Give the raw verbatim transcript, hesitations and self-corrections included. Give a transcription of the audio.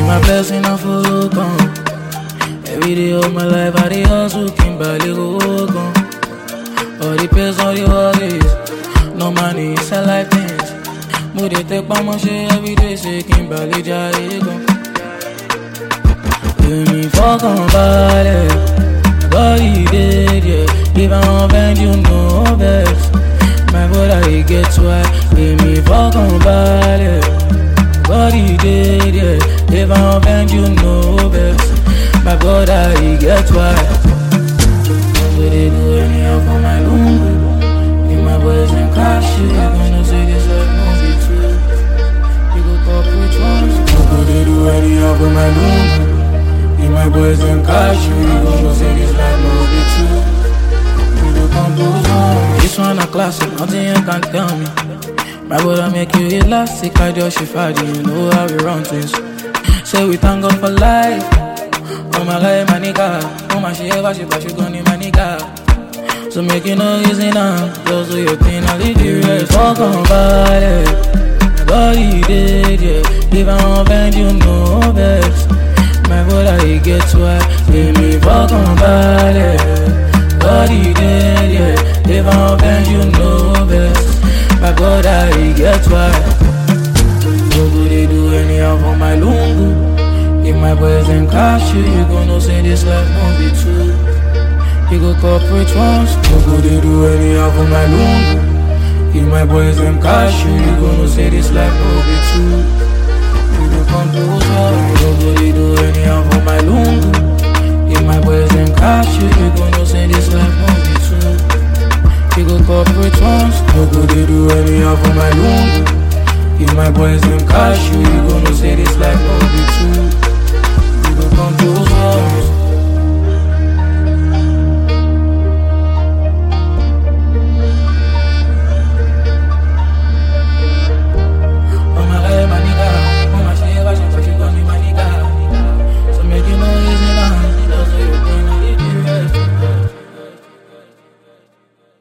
my blessing I follow come. Every day of my life I dey hustle, Kimberly go gone. All the pays, all the worries, no money, sell like things. Mo dey take my shit every day, say Kimberly jare gone. Give me fuck on body, body dead, yeah. If I offend you, no vex. My brother, he get why. Give me fuck on body, body dead, yeah. If I offend you, no vex. My brother, he get why. What they do anyhow for my lungu. If my boys in cash, you gonna say this like movie too. You go corporate ones. What they do anyhow for my lungu. If my boys in cash, you gonna say this like movie too. You go compose one. This one a classic, nothing you can tell me. My brother make you elastic, I just shifty, you know how we run things. Say we thank God for life. Oh my life, my nigga. Oh my shit, ever she but she gon' need my nigga. So make you know easy now. Just do your thing, I'll leave the rest. Fuck on body, body dead, yeah. If I offend you, no vex. My brother, he gets why. Give me fuck on body, body dead, yeah. If I offend you, no vex. My brother, he gets why. What do they do anyhow for my lungu? If my boys in cash, you gonna say this like movie too. You go corporate once, what do they do anyhow for my lungu? If my boys in cash, you gonna say this like movie too. You go compose all, what do they do anyhow for my lungu? If my boys in cash, you gonna say this like movie too. You go corporate once, what do they do anyhow for my lungu? If my boys in cash, you gonna say this like movie too. You go come to